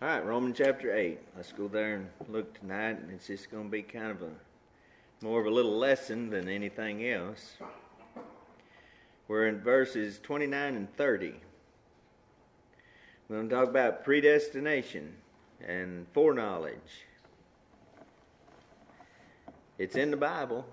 All right, Romans chapter 8. Let's go there and look tonight. And it's just going to be kind of more of a little lesson than anything else. We're in verses 29 and 30. We're going to talk about predestination and foreknowledge. It's in the Bible,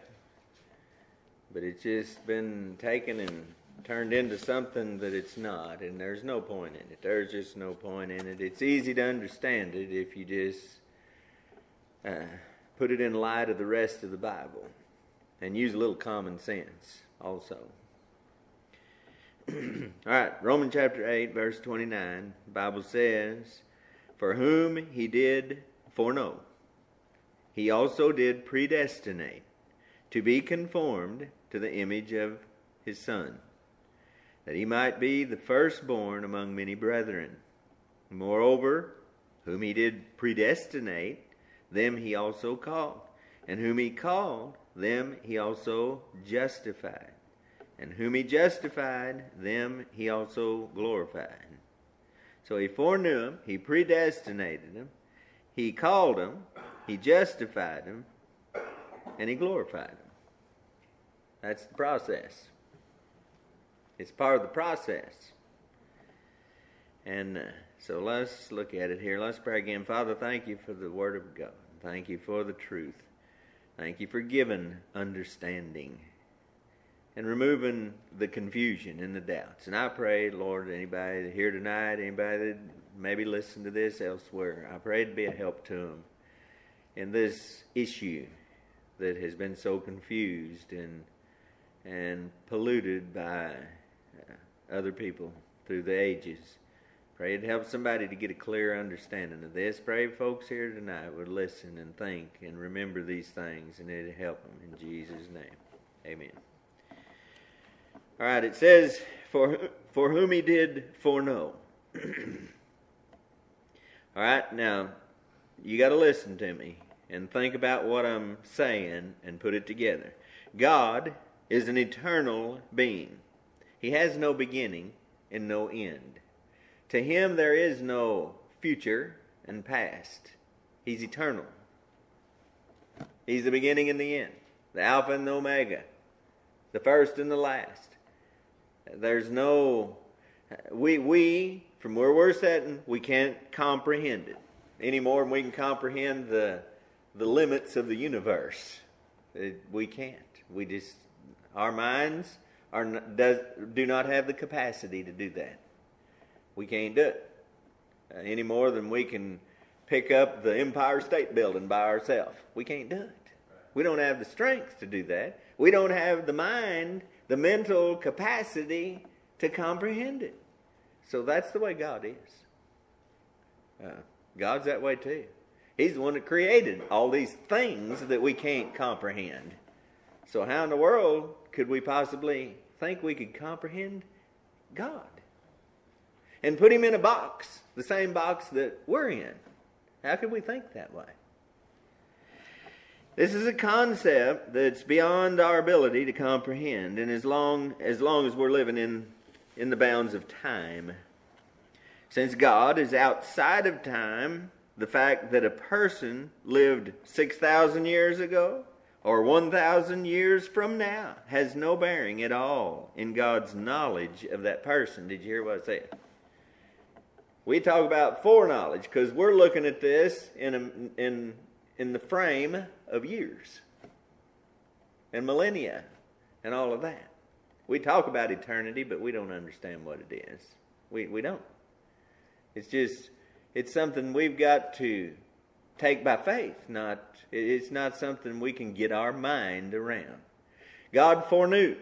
but it's just been taken and turned into something that it's not, and there's no point in it. There's just no point in it. It's easy to understand it if you just put it in light of the rest of the Bible and use a little common sense also. All right, Romans chapter 8, verse 29, the Bible says, "For whom he did foreknow, he also did predestinate to be conformed to the image of his Son, that he might be the firstborn among many brethren. Moreover, whom he did predestinate, them he also called. And whom he called, them he also justified. And whom he justified, them he also glorified." So he foreknew them, he predestinated them, he called them, he justified them, and he glorified them. That's the process. It's part of the process. And so let's look at it here. Let's pray again. Father, thank you for the Word of God. Thank you for the truth. Thank you for giving understanding and removing the confusion and the doubts. And I pray, Lord, anybody here tonight, anybody that maybe listen to this elsewhere, I pray to be a help to them in this issue that has been so confused and polluted by other people through the ages. Pray to help somebody to get a clear understanding of this. Pray folks here tonight would listen and think and remember these things, and it'll help them in Jesus' name. Amen. All right, it says, for whom he did foreknow. All right, now, you got to listen to me and think about what I'm saying and put it together. God is an eternal being. He has no beginning and no end. To him there is no future and past. He's eternal. He's the beginning and the end, the Alpha and the Omega, the first and the last. There's no, we from where we're sitting, we can't comprehend it any more than we can comprehend the limits of the universe. We can't. We just, our minds do not have the capacity to do that. We can't do it any more than we can pick up the Empire State Building by ourselves. We can't do it. We don't have the strength to do that. We don't have the mind, the mental capacity to comprehend it. So that's the way God is. God's that way too. He's the one that created all these things that we can't comprehend. So how in the world could we possibly think we could comprehend God and put him in a box, the same box that we're in? How could we think that way? This is a concept that's beyond our ability to comprehend, and as long as we're living in the bounds of time. Since God is outside of time, the fact that a person lived 6,000 years ago or 1,000 years from now has no bearing at all in God's knowledge of that person. Did you hear what I said? We talk about foreknowledge because we're looking at this in the frame of years and millennia and all of that. We talk about eternity, but we don't understand what it is. We don't. It's something we've got to take by faith. It's not something we can get our mind around. God foreknew.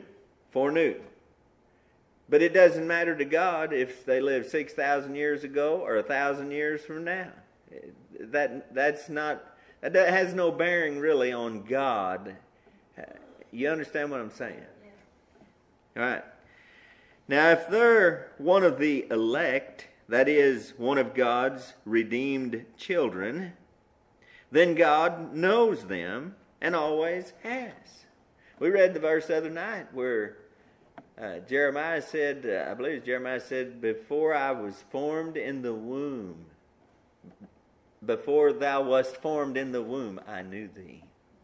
But it doesn't matter to God if they lived 6,000 years ago or 1,000 years from now. That has no bearing really on God. You understand what I'm saying? All right. Now, if they're one of the elect, that is, one of God's redeemed children, then God knows them and always has. We read the verse the other night where Jeremiah said, I believe Jeremiah said, "Before I was formed in the womb, Before thou wast formed in the womb, I knew thee.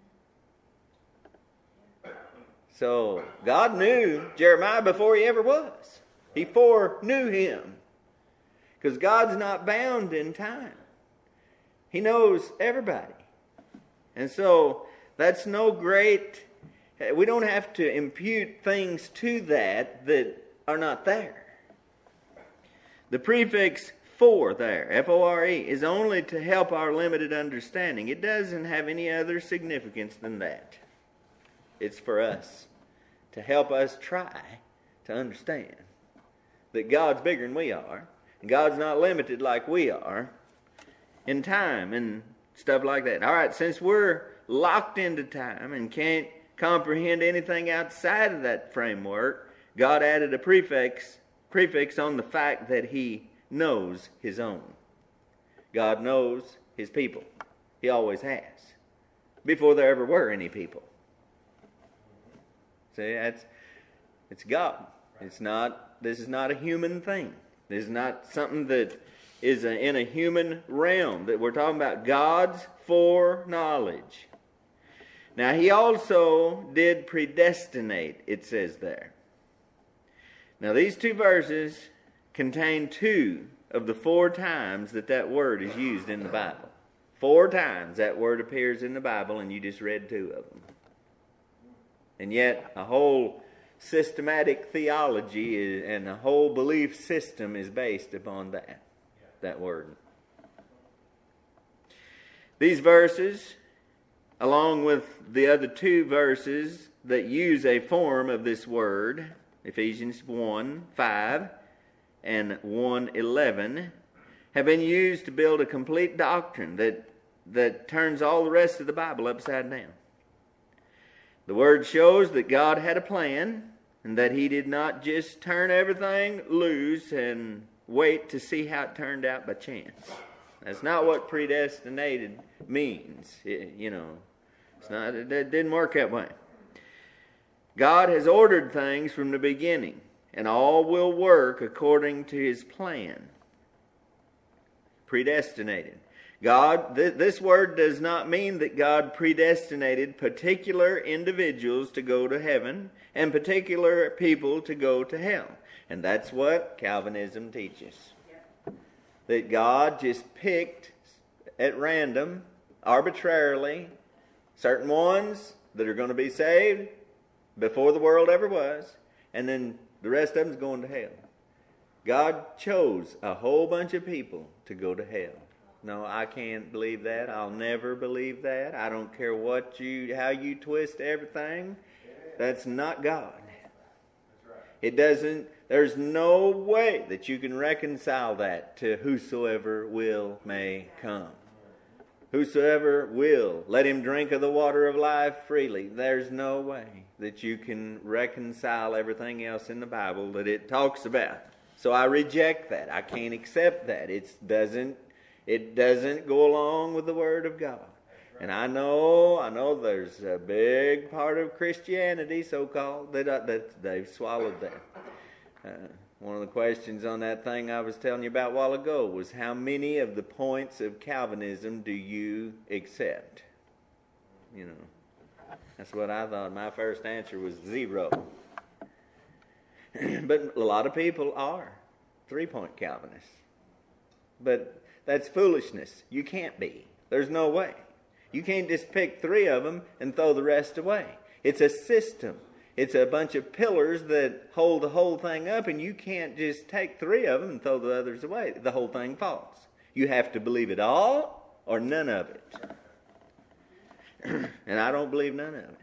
So God knew Jeremiah before he ever was. He foreknew him. Because God's not bound in time. He knows everybody. And so that's no great... We don't have to impute things to that are not there. The prefix for there, F-O-R-E, is only to help our limited understanding. It doesn't have any other significance than that. It's for us, to help us try to understand that God's bigger than we are. And God's not limited like we are in time and stuff like that. All right, since we're locked into time and can't comprehend anything outside of that framework, God added a prefix on the fact that He knows His own. God knows His people. He always has. Before there ever were any people. See, it's God. This is not a human thing. This is not something that is in a human realm. That we're talking about God's foreknowledge. Now, He also did predestinate, it says there. Now, these two verses contain 2 of the 4 times that word is used in the Bible. 4 times that word appears in the Bible, and you just read 2 of them. And yet, a whole systematic theology and a whole belief system is based upon that word. These verses, along with the other 2 verses that use a form of this word, Ephesians 1:5 and 1:11, have been used to build a complete doctrine that turns all the rest of the Bible upside down. The word shows that God had a plan and that He did not just turn everything loose and wait to see how it turned out by chance. That's not what predestinated means. It didn't work that way. God has ordered things from the beginning, and all will work according to His plan. Predestinated. This word does not mean that God predestinated particular individuals to go to heaven and particular people to go to hell. And that's what Calvinism teaches. That God just picked at random, arbitrarily, certain ones that are going to be saved before the world ever was, and then the rest of them's going to hell. God chose a whole bunch of people to go to hell. No, I can't believe that. I'll never believe that. I don't care how you twist everything. That's not God. There's no way that you can reconcile that to whosoever will may come. Whosoever will, let him drink of the water of life freely. There's no way that you can reconcile everything else in the Bible that it talks about. So I reject that. I can't accept that. It doesn't go along with the Word of God. And I know there's a big part of Christianity, so-called, that they've swallowed that. One of the questions on that thing I was telling you about a while ago was, how many of the points of Calvinism do you accept? That's what I thought. My first answer was 0. But a lot of people are 3-point Calvinists. But that's foolishness. You can't be. There's no way. You can't just pick 3 of them and throw the rest away. It's a system. It's a bunch of pillars that hold the whole thing up, and you can't just take 3 of them and throw the others away. The whole thing falls. You have to believe it all or none of it. And I don't believe none of it.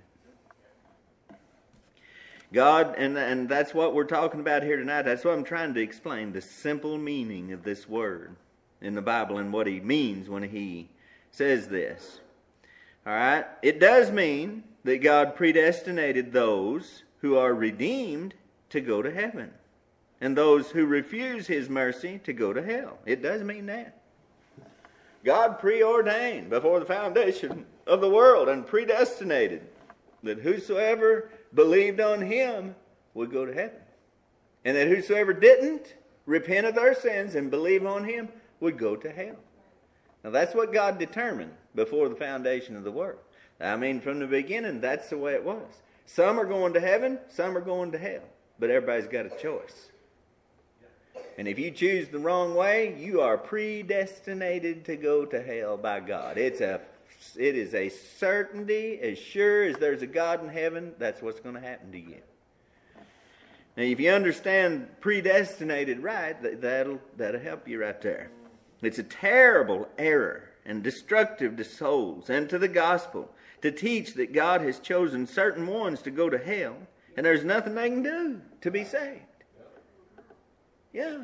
God, and that's what we're talking about here tonight. That's what I'm trying to explain, the simple meaning of this word in the Bible and what He means when He says this. All right? It does mean that God predestinated those who are redeemed to go to heaven, and those who refuse His mercy to go to hell. It does mean that. God preordained before the foundation of the world and predestinated that whosoever believed on Him would go to heaven, and that whosoever didn't repent of their sins and believe on Him would go to hell. Now that's what God determined before the foundation of the world. I mean, from the beginning, that's the way it was. Some are going to heaven, some are going to hell. But everybody's got a choice. And if you choose the wrong way, you are predestinated to go to hell by God. It is a certainty, as sure as there's a God in heaven, that's what's going to happen to you. Now, if you understand predestinated right, that'll help you right there. It's a terrible error and destructive to souls and to the gospel to teach that God has chosen certain ones to go to hell and there's nothing they can do to be saved. Yeah.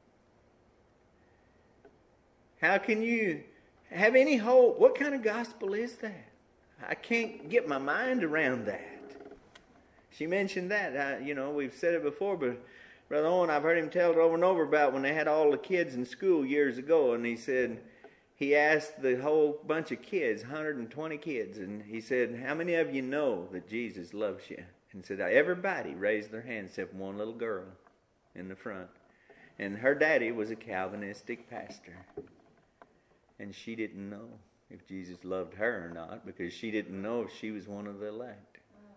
How can you have any hope? What kind of gospel is that? I can't get my mind around that. She mentioned that. We've said it before, but Brother Owen, I've heard him tell it over and over about when they had all the kids in school years ago, and he said, he asked the whole bunch of kids, 120 kids, and he said, how many of you know that Jesus loves you? And said, everybody raised their hand except one little girl in the front. And her daddy was a Calvinistic pastor. And she didn't know if Jesus loved her or not because she didn't know if she was one of the elect.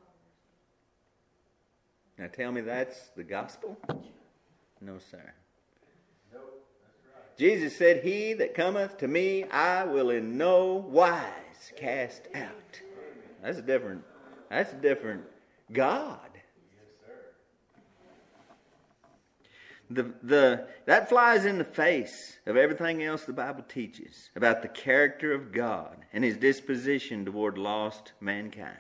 Now tell me that's the gospel? No, sir. Nope, that's right. Jesus said, he that cometh to me, I will in no wise cast out. That's a different God. Yes, sir. That flies in the face of everything else the Bible teaches about the character of God and his disposition toward lost mankind.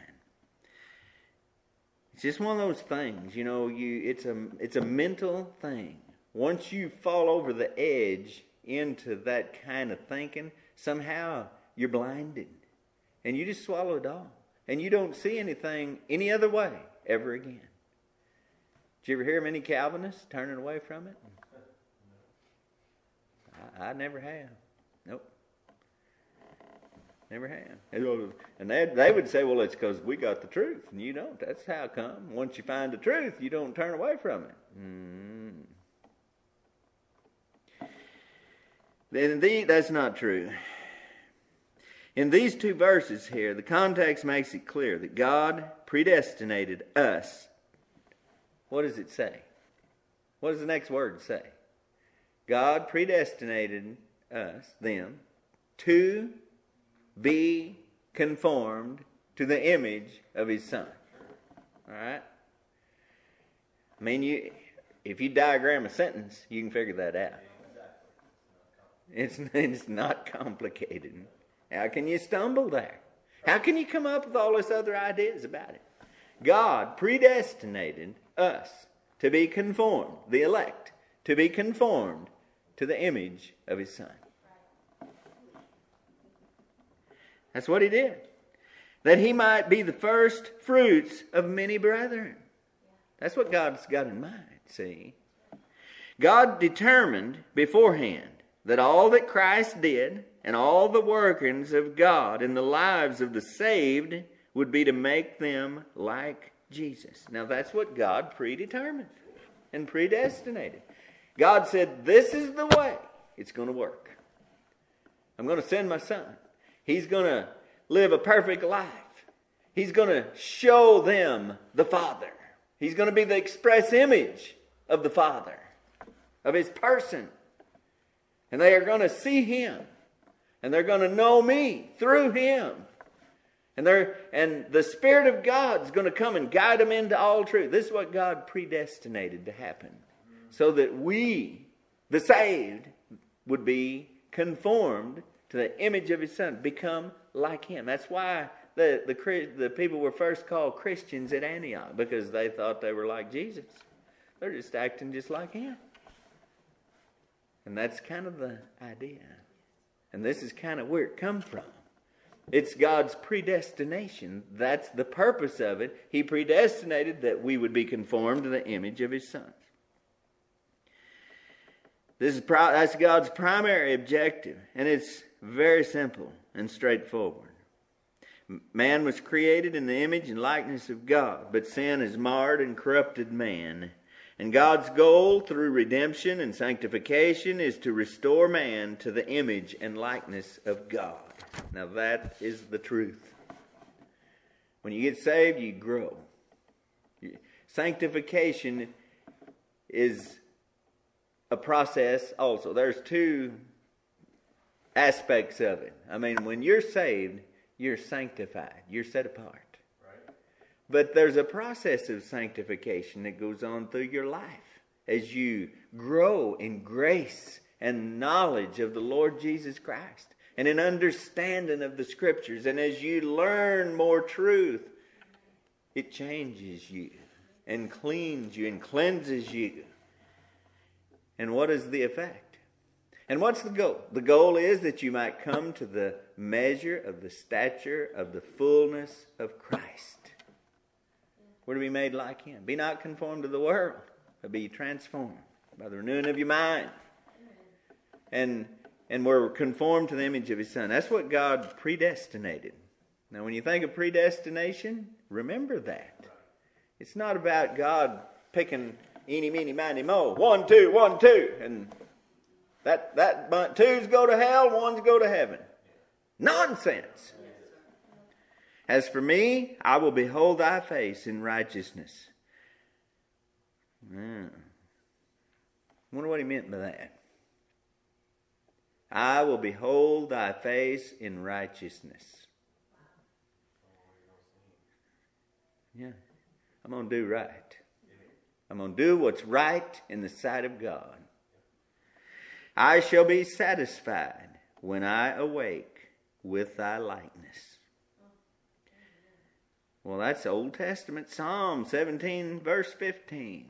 It's just one of those things, it's a mental thing. Once you fall over the edge into that kind of thinking, somehow you're blinded. And you just swallow it all. And you don't see anything any other way ever again. Did you ever hear of any Calvinists turning away from it? I never have. Nope. Never have. And they would say, well, it's because we got the truth. And you don't. That's how come. Once you find the truth, you don't turn away from it. That's not true. In these two verses here, the context makes it clear that God predestinated us. What does it say? What does the next word say? God predestinated us, them, to be conformed to the image of his Son. All right? I mean, if you diagram a sentence, you can figure that out. It's not complicated. How can you stumble there? How can you come up with all these other ideas about it? God predestinated us to be conformed, the elect, to be conformed to the image of his Son. That's what he did. That he might be the first fruits of many brethren. That's what God's got in mind, see? God determined beforehand that all that Christ did and all the workings of God in the lives of the saved would be to make them like Jesus. Now that's what God predetermined and predestinated. God said, this is the way it's going to work. I'm going to send my Son. He's going to live a perfect life. He's going to show them the Father. He's going to be the express image of the Father, of his person. And they are going to see him. And they're going to know me through him. And the Spirit of God is going to come and guide them into all truth. This is what God predestinated to happen. So that we, the saved, would be conformed to the image of his Son. Become like him. That's why the people were first called Christians at Antioch. Because they thought they were like Jesus. They're just acting just like him. And that's kind of the idea. And this is kind of where it comes from. It's God's predestination. That's the purpose of it. He predestinated that we would be conformed to the image of his Son. That's God's primary objective. And it's very simple and straightforward. Man was created in the image and likeness of God. But sin has marred and corrupted man. And God's goal through redemption and sanctification is to restore man to the image and likeness of God. Now that is the truth. When you get saved, you grow. Sanctification is a process also. There's two aspects of it. I mean, when you're saved, you're sanctified. You're set apart. But there's a process of sanctification that goes on through your life as you grow in grace and knowledge of the Lord Jesus Christ and in understanding of the Scriptures. And as you learn more truth, it changes you and cleans you and cleanses you. And what is the effect? And what's the goal? The goal is that you might come to the measure of the stature of the fullness of Christ. We're to be made like Him. Be not conformed to the world, but be transformed by the renewing of your mind. And we're conformed to the image of His Son. That's what God predestinated. Now, when you think of predestination, remember that. It's not about God picking eeny, meeny, miny, mo. 1, 2, 1, 2. And that twos go to hell, ones go to heaven. Nonsense. As for me, I will behold thy face in righteousness. I wonder what he meant by that. I will behold thy face in righteousness. Yeah, I'm going to do right. I'm going to do what's right in the sight of God. I shall be satisfied when I awake with thy likeness. Well, that's Old Testament, Psalm 17, verse 15.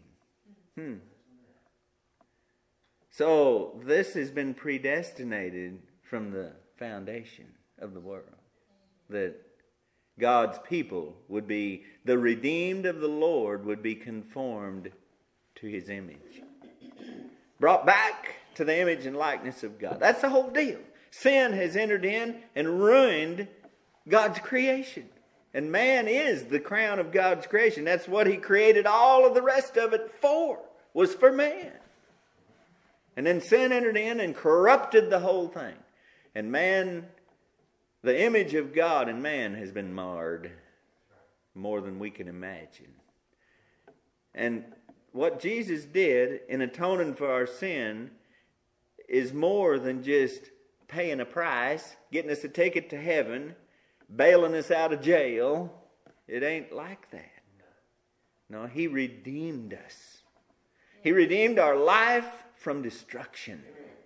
So, this has been predestinated from the foundation of the world. That God's people would be, the redeemed of the Lord would be conformed to His image. Brought back to the image and likeness of God. That's the whole deal. Sin has entered in and ruined God's creation. And man is the crown of God's creation. That's what He created all of the rest of it for, was for man. And then sin entered in and corrupted the whole thing. And man, the image of God in man has been marred more than we can imagine. And what Jesus did in atoning for our sin is more than just paying a price, getting us a ticket to heaven, bailing us out of jail. It ain't like that. No, He redeemed us. He redeemed our life from destruction.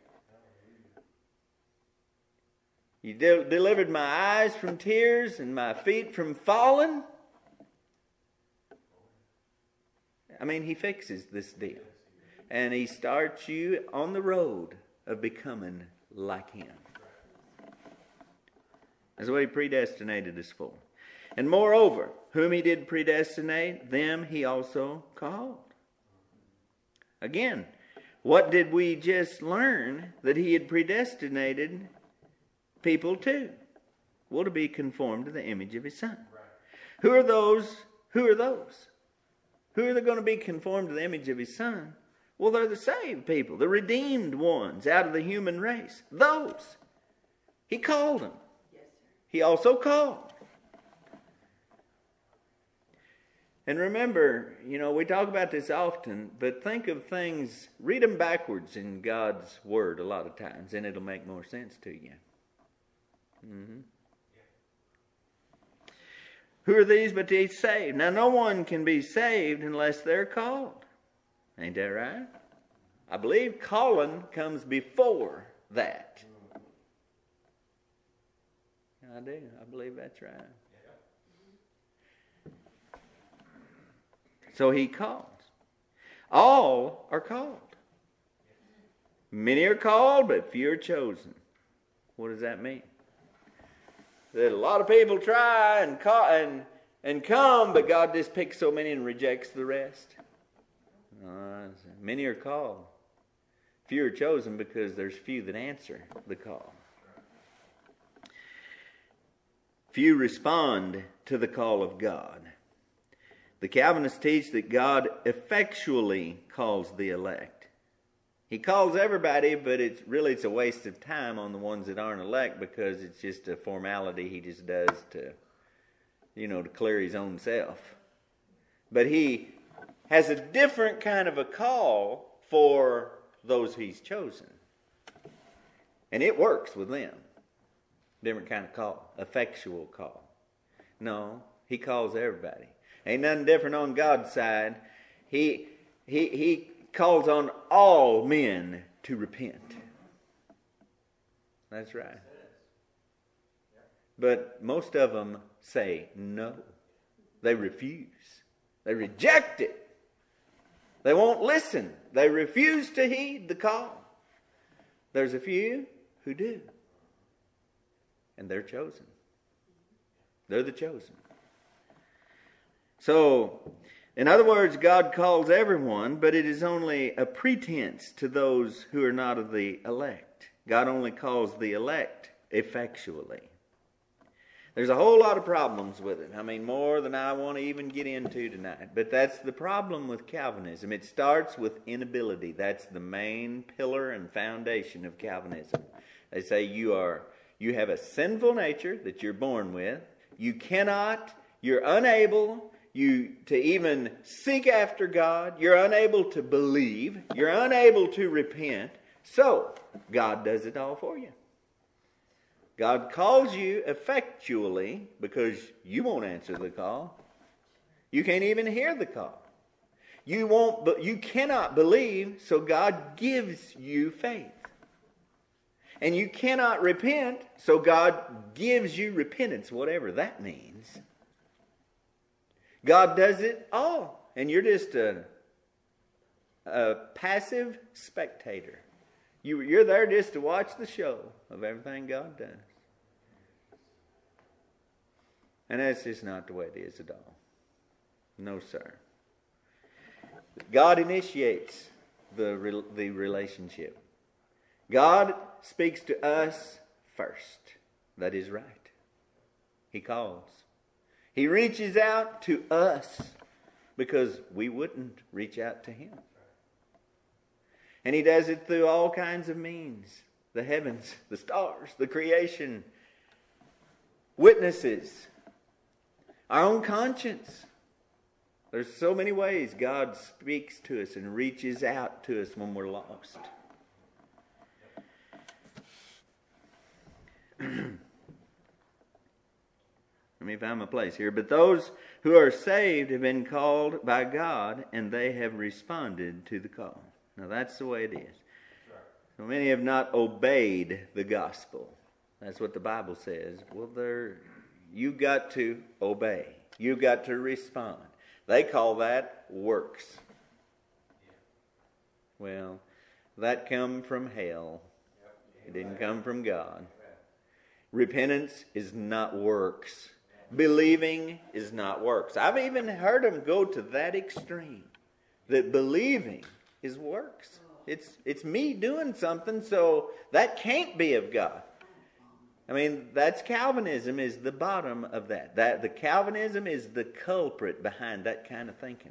He delivered my eyes from tears and my feet from falling. I mean, He fixes this deal. And He starts you on the road of becoming like Him. That's what He predestinated us for. And moreover, whom He did predestinate, them He also called. Again, what did we just learn that He had predestinated people to? Well, to be conformed to the image of His Son. Right. Who are those? Who are those? Who are going to be conformed to the image of His Son? Well, they're the saved people, the redeemed ones out of the human race. Those. He called them. Yes, sir. He also called. And remember, we talk about this often, but think of things, read them backwards in God's Word a lot of times, and it'll make more sense to you. Who are these but to be saved? Now, no one can be saved unless they're called. Ain't that right? I believe calling comes before that. I do. I believe that's right. So He calls. All are called. Many are called, but few are chosen. What does that mean? That a lot of people try and come, but God just picks so many and rejects the rest. Many are called. Few are chosen because there's few that answer the call. Few respond to the call of God. The Calvinists teach that God effectually calls the elect. He calls everybody, but it's a waste of time on the ones that aren't elect, because it's just a formality he just does to clear his own self. But he has a different kind of a call for those he's chosen. And it works with them. Different kind of call. Effectual call. No, he calls everybody. Ain't nothing different on God's side. He calls on all men to repent. That's right. But most of them say no. They refuse. They reject it. They won't listen. They refuse to heed the call. There's a few who do. And they're chosen. They're the chosen. So, in other words, God calls everyone, but it is only a pretense to those who are not of the elect. God only calls the elect effectually. There's a whole lot of problems with it. I mean, more than I want to even get into tonight. But that's the problem with Calvinism. It starts with inability. That's the main pillar and foundation of Calvinism. They say you have a sinful nature that you're born with. You're unable to even seek after God. You're unable to believe. You're unable to repent. So, God does it all for you. God calls you effectually because you won't answer the call. You can't even hear the call. You cannot believe, so God gives you faith. And you cannot repent, so God gives you repentance, whatever that means. God does it all, and you're just a passive spectator. You're there just to watch the show of everything God does. And that's just not the way it is at all. No, sir. God initiates the relationship. God speaks to us first. That is right. He calls. He reaches out to us because we wouldn't reach out to Him. And He does it through all kinds of means. The heavens, the stars, the creation, witnesses, our own conscience. There's so many ways God speaks to us and reaches out to us when we're lost. Let me find my place here. But those who are saved have been called by God, and they have responded to the call. Now that's the way it is. So many have not obeyed the gospel. That's what the Bible says. Well, you've got to obey. You've got to respond. They call that works. Well, that come from hell. It didn't come from God. Repentance is not works. Believing is not works. I've even heard them go to that extreme, that believing is works. It's me doing something, so that can't be of God. I mean, that's Calvinism is the bottom of that. The Calvinism is the culprit behind that kind of thinking.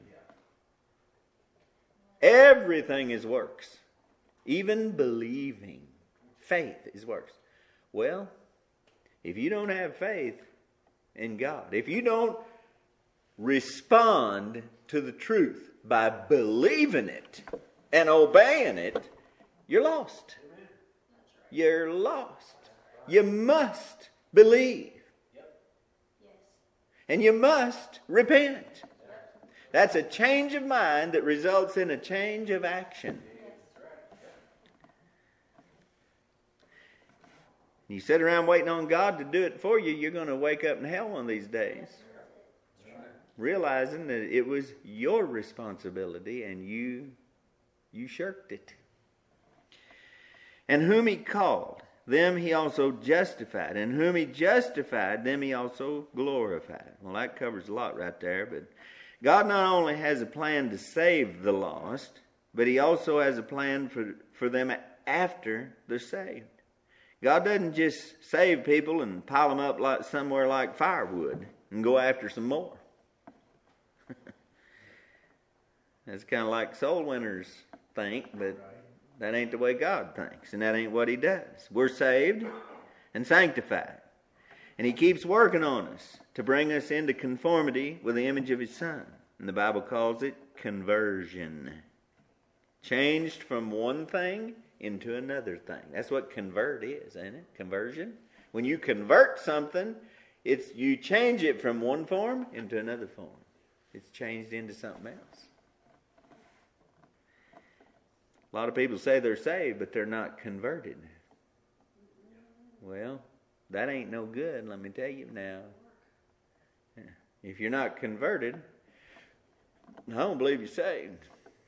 Everything is works. Even believing. Faith is works. Well, if you don't have faith in God, if you don't respond to the truth by believing it and obeying it, you're lost. You're lost. You must believe. And you must repent. That's a change of mind that results in a change of action. You sit around waiting on God to do it for you, you're going to wake up in hell one of these days. Realizing that it was your responsibility and you shirked it. And whom He called, them He also justified. And whom He justified, them He also glorified. Well, that covers a lot right there. But God not only has a plan to save the lost, but He also has a plan for them after they're saved. God doesn't just save people and pile them up somewhere like firewood and go after some more. That's kind of like soul winners think, but that ain't the way God thinks, and that ain't what He does. We're saved and sanctified, and He keeps working on us to bring us into conformity with the image of His Son. And the Bible calls it conversion. Changed from one thing into another thing. That's what convert is, ain't it? Conversion. When you convert something, you change it from one form into another form. It's changed into something else. A lot of people say they're saved, but they're not converted. Well, that ain't no good, let me tell you now. If you're not converted, I don't believe you're saved.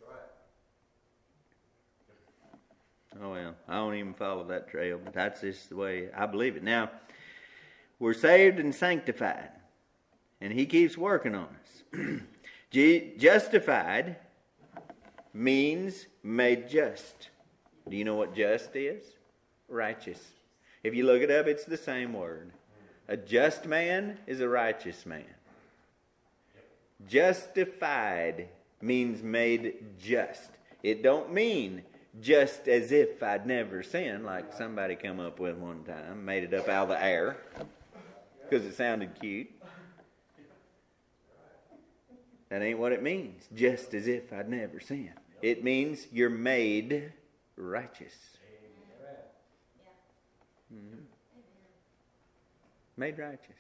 Oh well, I don't even follow that trail, but that's just the way I believe it. Now, we're saved and sanctified, and He keeps working on us. Justified means made just. Do you know what just is? Righteous. If you look it up, it's the same word. A just man is a righteous man. Justified means made just. It don't mean just as if I'd never sinned, like somebody come up with one time, made it up out of the air because it sounded cute. That ain't what it means. Just as if I'd never sinned. It means you're made righteous. Mm-hmm. Made righteous.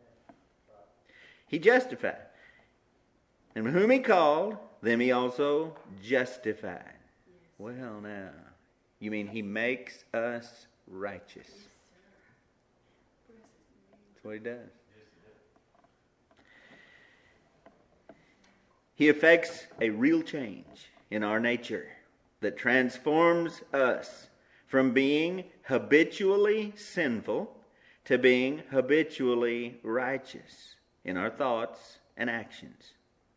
He justified. And whom He called, them He also justified. Well, now, you mean He makes us righteous. That's what He does. He effects a real change in our nature that transforms us from being habitually sinful to being habitually righteous in our thoughts and actions.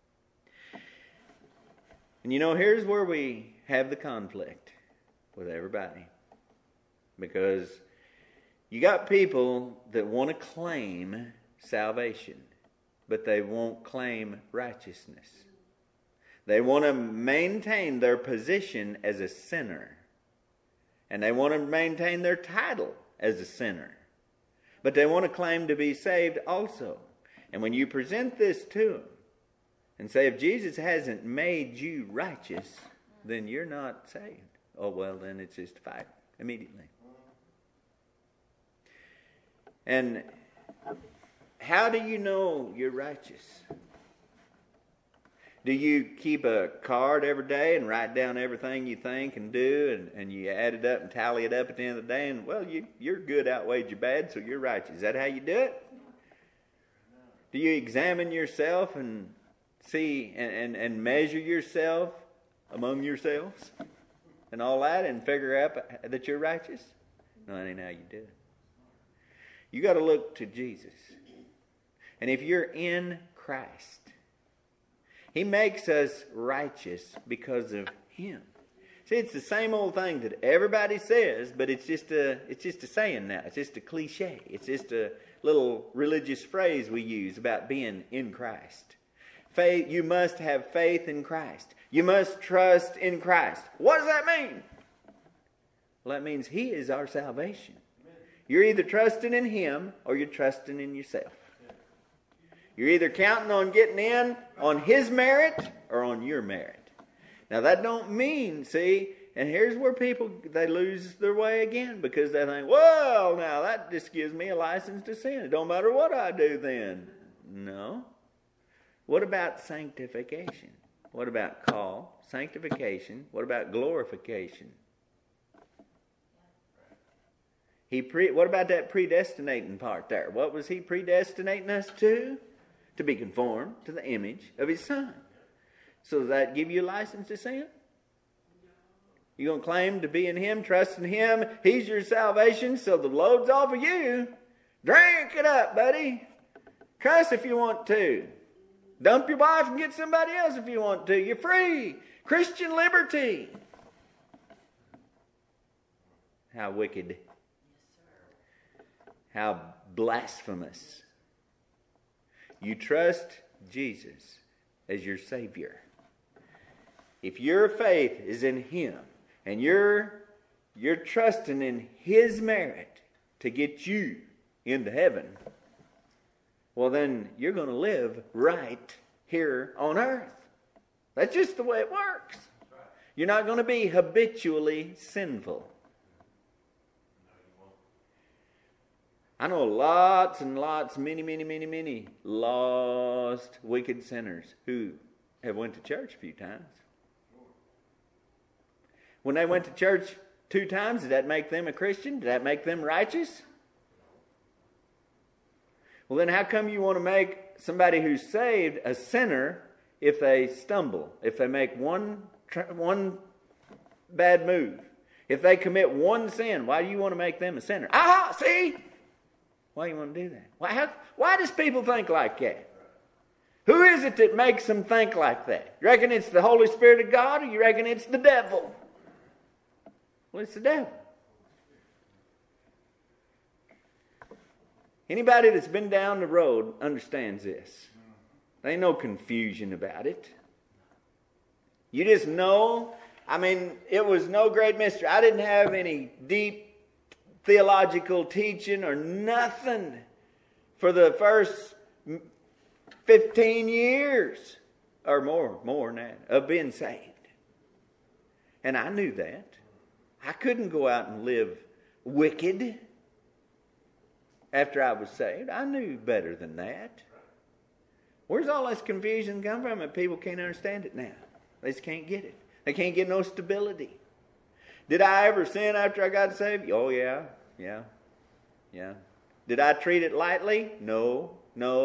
And here's where we have the conflict with everybody. Because you got people that want to claim salvation, but they won't claim righteousness. They want to maintain their position as a sinner. And they want to maintain their title as a sinner. But they want to claim to be saved also. And when you present this to them and say, if Jesus hasn't made you righteous, then you're not saved. Oh, well, then it's just a fight immediately. And how do you know you're righteous? Do you keep a card every day and write down everything you think and do, and you add it up and tally it up at the end of the day, and, well, your good outweighed your bad, so you're righteous. Is that how you do it? Do you examine yourself and see and measure yourself among yourselves and all that and figure out that you're righteous? No, that ain't how you do it. You got to look to Jesus. And if you're in Christ, He makes us righteous because of Him. See, it's the same old thing that everybody says, but it's just a saying now. It's just a cliche. It's just a little religious phrase we use about being in Christ. Faith, you must have faith in Christ. You must trust in Christ. What does that mean? Well, that means He is our salvation. You're either trusting in Him or you're trusting in yourself. You're either counting on getting in on His merit or on your merit. Now that don't mean, see, and here's where people, they lose their way again because they think, well, now that just gives me a license to sin. It don't matter what I do then. No. What about sanctification? What about call? Sanctification. What about glorification? What about that predestinating part there? What was He predestinating us to? To be conformed to the image of His Son. So does that give you a license to sin? You going to claim to be in Him, trust in Him, He's your salvation, so the load's off of you. Drink it up, buddy. Cuss if you want to. Dump your wife and get somebody else if you want to. You're free. Christian liberty. How wicked. How blasphemous. You trust Jesus as your Savior. if your faith is in Him and you're trusting in His merit to get you into heaven, well then you're going to live right here on earth. That's just the way it works. You're not going to be habitually sinful. I know lots and lots, many lost, wicked sinners who have went to church a few times. When they went to church 2 times, did that make them a Christian? Did that make them righteous? Well, then how come you want to make somebody who's saved a sinner if they stumble, if they make one bad move, if they commit one sin? Why do you want to make them a sinner? See? Why do you want to do that? Why does people think like that? Who is it that makes them think like that? You reckon it's the Holy Spirit of God, or you reckon it's the devil? Well, it's the devil. Anybody that's been down the road understands this. There ain't no confusion about it. You just know. I mean, it was no great mystery. I didn't have any deep theological teaching or nothing for the first 15 years or more than that of being saved. And I knew that. I couldn't go out and live wicked after I was saved. I knew better than that. Where's all this confusion come from? And people can't understand it now. They just can't get it. They can't get no stability. Did I ever sin after I got saved? Oh, yeah. Did I treat it lightly? No.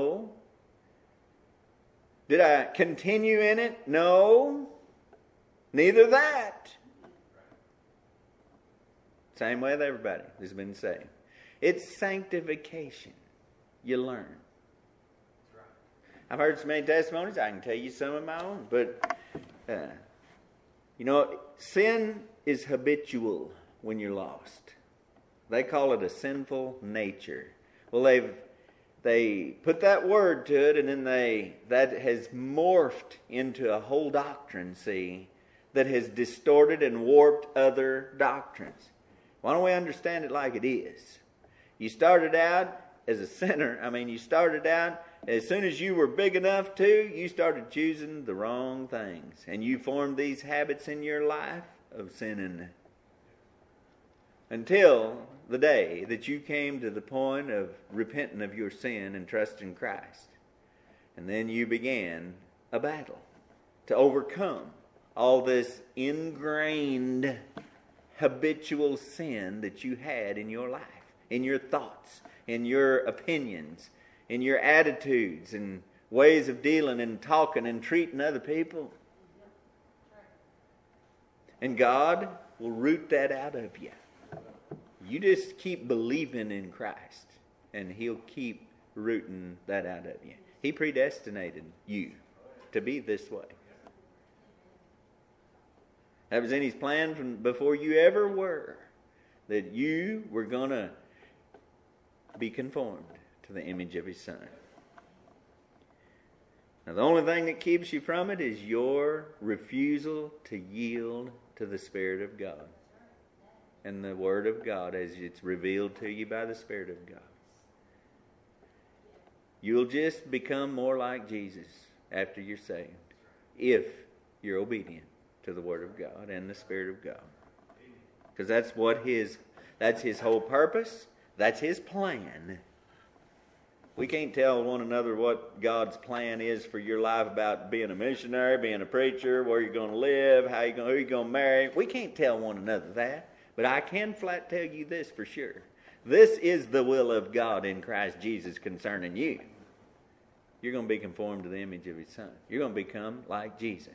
Did I continue in it? No. Neither that. Same way with everybody who's been saved. It's sanctification. You learn. I've heard so many testimonies. I can tell you some of my own. But, sin is habitual when you're lost. They call it a sinful nature. Well, they put that word to it, and then that has morphed into a whole doctrine, see, that has distorted and warped other doctrines. Why don't we understand it like it is? You started out as a sinner. You started out, as soon as you were big enough to, you started choosing the wrong things. And you formed these habits in your life of sinning. Until the day that you came to the point of repenting of your sin and trusting Christ. And then you began a battle to overcome all this ingrained habitual sin that you had in your life, in your thoughts, in your opinions, in your attitudes and ways of dealing and talking and treating other people. And God will root that out of you. You just keep believing in Christ, and He'll keep rooting that out of you. He predestinated you to be this way. That was in His plan from before you ever were, that you were going to be conformed to the image of His Son. Now, the only thing that keeps you from it is your refusal to yield to the Spirit of God and the Word of God as it's revealed to you by the Spirit of God. You'll just become more like Jesus after you're saved if you're obedient to the Word of God and the Spirit of God. Because that's His whole purpose. That's His plan. We can't tell one another what God's plan is for your life about being a missionary, being a preacher, where you're going to live, who you're going to marry. We can't tell one another that. But I can flat tell you this for sure. This is the will of God in Christ Jesus concerning you. You're going to be conformed to the image of His Son. You're going to become like Jesus.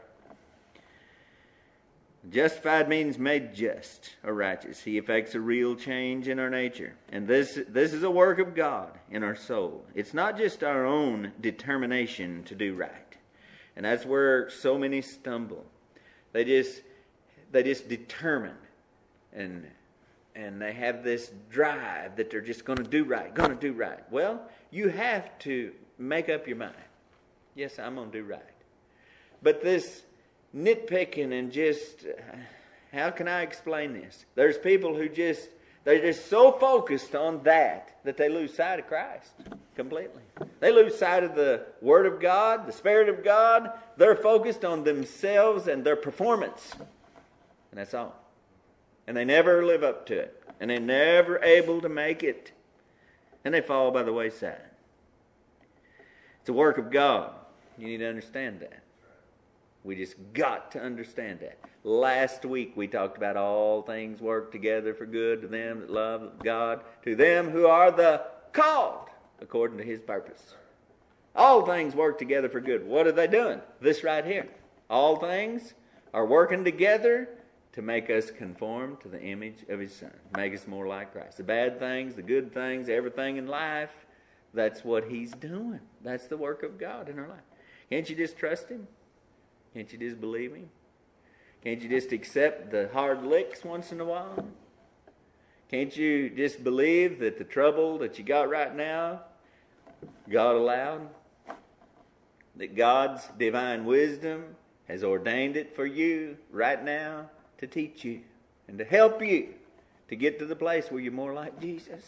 Justified means made just or righteous. He effects a real change in our nature. And this is a work of God in our soul. It's not just our own determination to do right. And that's where so many stumble. They just determine and they have this drive that they're just going to do right, Well, you have to make up your mind. Yes, I'm going to do right. But this nitpicking and just, how can I explain this? There's people who they're just so focused on that they lose sight of Christ completely. They lose sight of the Word of God, the Spirit of God. They're focused on themselves and their performance. And that's all. And they never live up to it. And they're never able to make it. And they fall by the wayside. It's a work of God. You need to understand that. We just got to understand that. Last week we talked about all things work together for good to them that love God, to them who are the called according to His purpose. All things work together for good. What are they doing? This right here. All things are working together to make us conform to the image of His Son. Make us more like Christ. The bad things, the good things, everything in life, that's what He's doing. That's the work of God in our life. Can't you just trust Him? Can't you just believe Him? Can't you just accept the hard licks once in a while? Can't you just believe that the trouble that you got right now, God allowed? That God's divine wisdom has ordained it for you right now to teach you and to help you to get to the place where you're more like Jesus.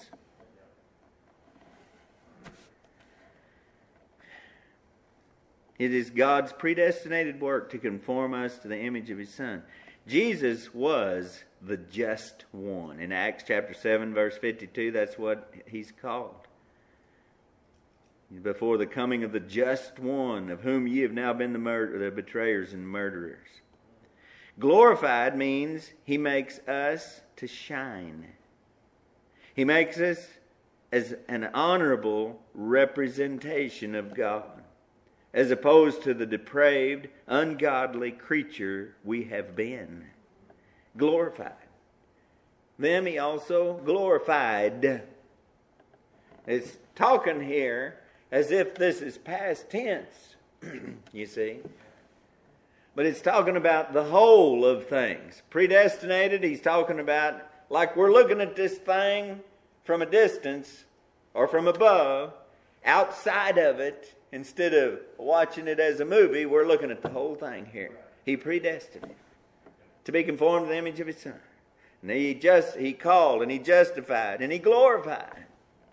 It is God's predestinated work to conform us to the image of His Son. Jesus was the just one. In Acts chapter 7, verse 52, that's what He's called. Before the coming of the just one, of whom ye have now been the betrayers and murderers. Glorified means He makes us to shine. He makes us as an honorable representation of God, as opposed to the depraved, ungodly creature we have been. Glorified. Them He also glorified. It's talking here as if this is past tense, you see. But it's talking about the whole of things. Predestinated, He's talking about, like we're looking at this thing from a distance or from above, outside of it. Instead of watching it as a movie, we're looking at the whole thing here. He predestined it to be conformed to the image of His Son. And He called, and He justified, and He glorified.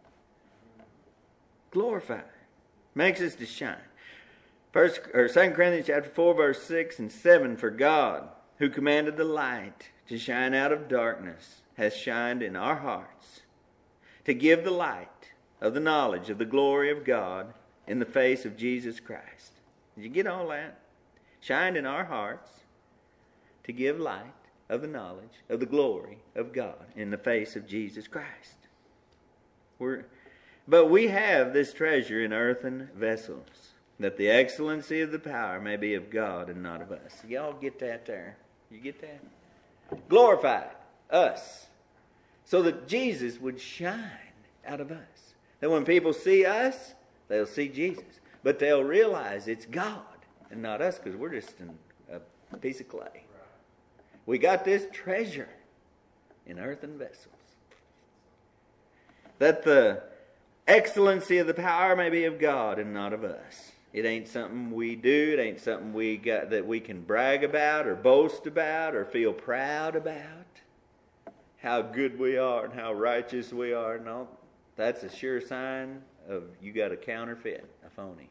Glorified. Makes us to shine. 2 Corinthians chapter 4, verse 6 and 7, for God, who commanded the light to shine out of darkness, has shined in our hearts, to give the light of the knowledge of the glory of God in the face of Jesus Christ. Did you get all that? Shined in our hearts to give light of the knowledge of the glory of God in the face of Jesus Christ. But we have this treasure in earthen vessels, that the excellency of the power may be of God and not of us. Y'all get that there? You get that? Glorified us, so that Jesus would shine out of us. That when people see us, they'll see Jesus. But they'll realize it's God and not us, because we're just a piece of clay. We got this treasure in earthen vessels. That the excellency of the power may be of God and not of us. It ain't something we do. It ain't something we got that we can brag about or boast about or feel proud about. How good we are and how righteous we are. No, that's a sure sign of you got a counterfeit, a phony.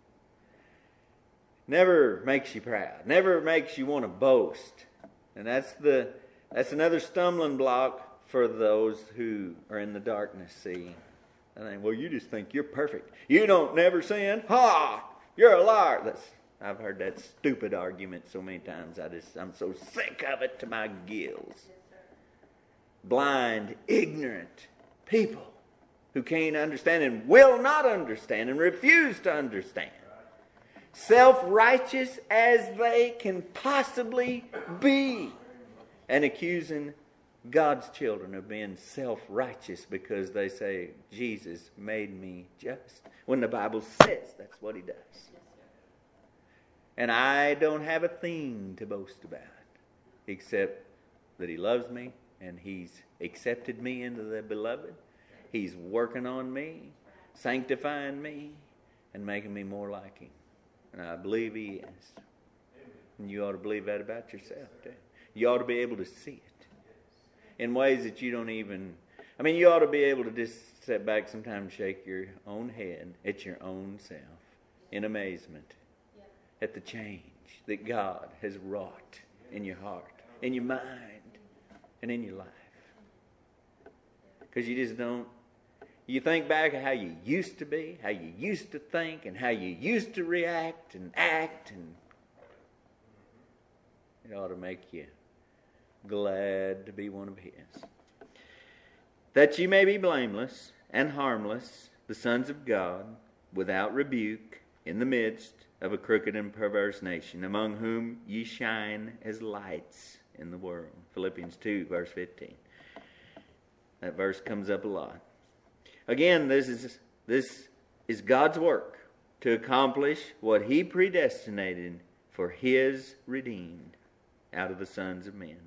Never makes you proud. Never makes you want to boast. And that's another stumbling block for those who are in the darkness, see. I think, well, you just think you're perfect. You don't never sin. Ha! You're a liar. I've heard that stupid argument so many times. I'm so sick of it to my gills. Blind, ignorant people who can't understand and will not understand and refuse to understand. Self-righteous as they can possibly be. And accusing God's children of being self-righteous because they say, Jesus made me just. When the Bible says that's what He does. And I don't have a thing to boast about except that He loves me and He's accepted me into the beloved. He's working on me, sanctifying me, and making me more like Him. And I believe He is. And you ought to believe that about yourself, too. You ought to be able to see it in ways that you don't even... I mean, you ought to be able to just sit back sometimes and shake your own head at your own self in amazement at the change that God has wrought in your heart, in your mind, and in your life. Because you just don't... You think back of how you used to be, how you used to think, and how you used to react and act, and it ought to make you glad to be one of His. That you may be blameless and harmless, the sons of God, without rebuke, in the midst of a crooked and perverse nation, among whom ye shine as lights in the world. Philippians 2, verse 15. That verse comes up a lot. Again, this is God's work to accomplish what He predestinated for His redeemed out of the sons of men.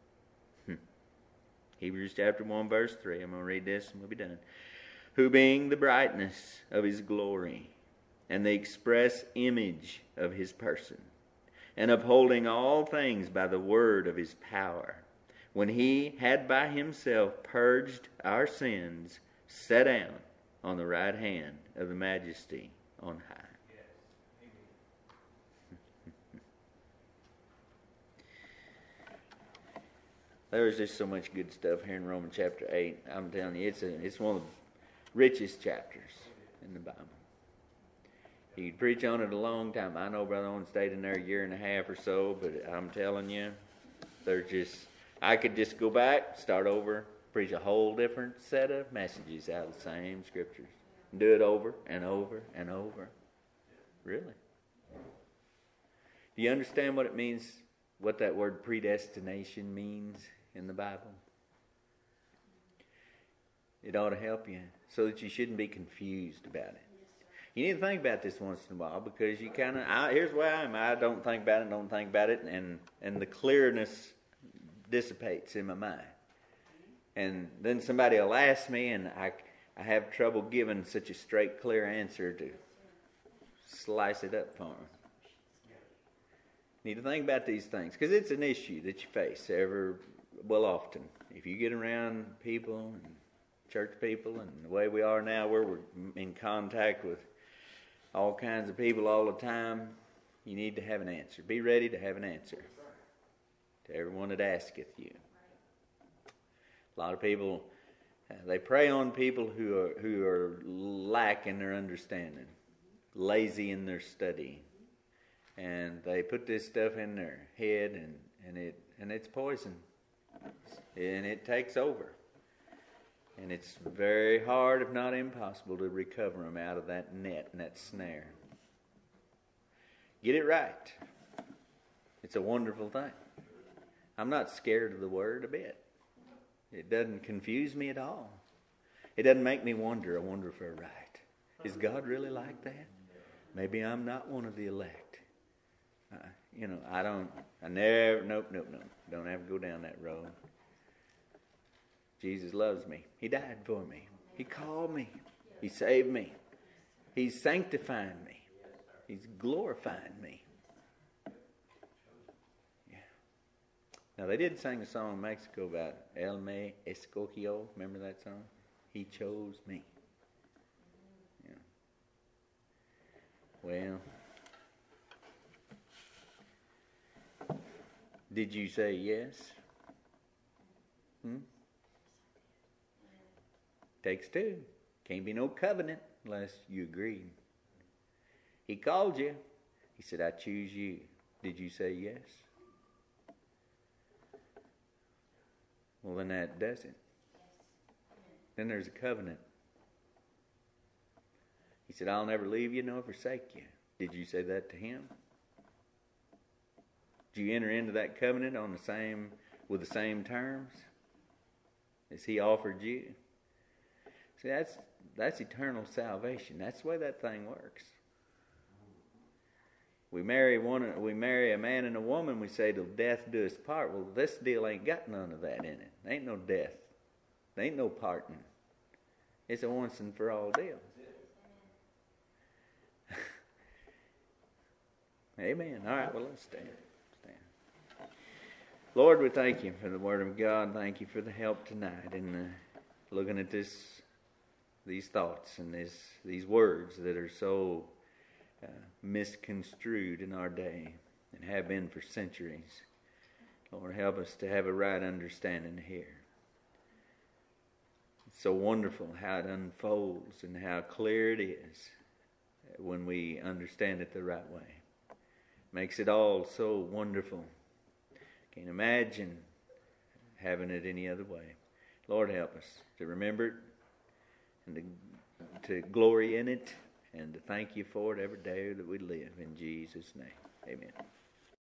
Hebrews chapter 1, verse 3. I'm going to read this and we'll be done. Who being the brightness of His glory and the express image of His person, and upholding all things by the word of His power, when He had by Himself purged our sins, sat down on the right hand of the Majesty on high. There's just so much good stuff here in Romans chapter 8. I'm telling you, it's one of the richest chapters in the Bible. You could preach on it a long time. I know Brother Owen stayed in there a year and a half or so, but I'm telling you, I could just go back, start over, preach a whole different set of messages out of the same scriptures. And do it over and over and over. Really? Do you understand what it means, what that word predestination means in the Bible? It ought to help you so that you shouldn't be confused about it. You need to think about this once in a while, because you kind of... Here's where I am. I don't think about it, and the clearness dissipates in my mind. And then somebody will ask me, and I have trouble giving such a straight, clear answer to slice it up for them. You need to think about these things, because it's an issue that you face often. If you get around people, and church people, and the way we are now, where we're in contact with all kinds of people all the time, you need to have an answer. Be ready to have an answer to everyone that asketh you. A lot of people, they prey on people who are lack in their understanding, lazy in their study, and they put this stuff in their head, and it's poison, and it takes over, and it's very hard, if not impossible, to recover them out of that net and that snare. Get it right. It's a wonderful thing. I'm not scared of the Word a bit. It doesn't confuse me at all. It doesn't make me wonder. I wonder if they're right. Is God really like that? Maybe I'm not one of the elect. Nope. Don't ever go down that road. Jesus loves me. He died for me. He called me. He saved me. He's sanctifying me. He's glorifying me. Now, they did sing a song in Mexico about El Me Escogió. Remember that song? He chose me. Yeah. Well, did you say yes? Takes two. Can't be no covenant unless you agreed. He called you. He said, I choose you. Did you say yes? Well, then that does it. Then there's a covenant. He said, I'll never leave you nor forsake you. Did you say that to Him? Did you enter into that covenant with the same terms as He offered you? See, that's eternal salvation. That's the way that thing works. We marry a man and a woman, we say till death do us part. Well, this deal ain't got none of that in it. There ain't no death. There ain't no parting. It's a once and for all deal. Amen. All right, well, let's stand. Lord, we thank you for the Word of God. Thank you for the help tonight in looking at these thoughts and these words that are so misconstrued in our day and have been for centuries. Lord, help us to have a right understanding here. It's so wonderful how it unfolds and how clear it is when we understand it the right way. Makes it all so wonderful. Can't imagine having it any other way. Lord, help us to remember it and to glory in it and to thank you for it every day that we live. In Jesus' name, amen.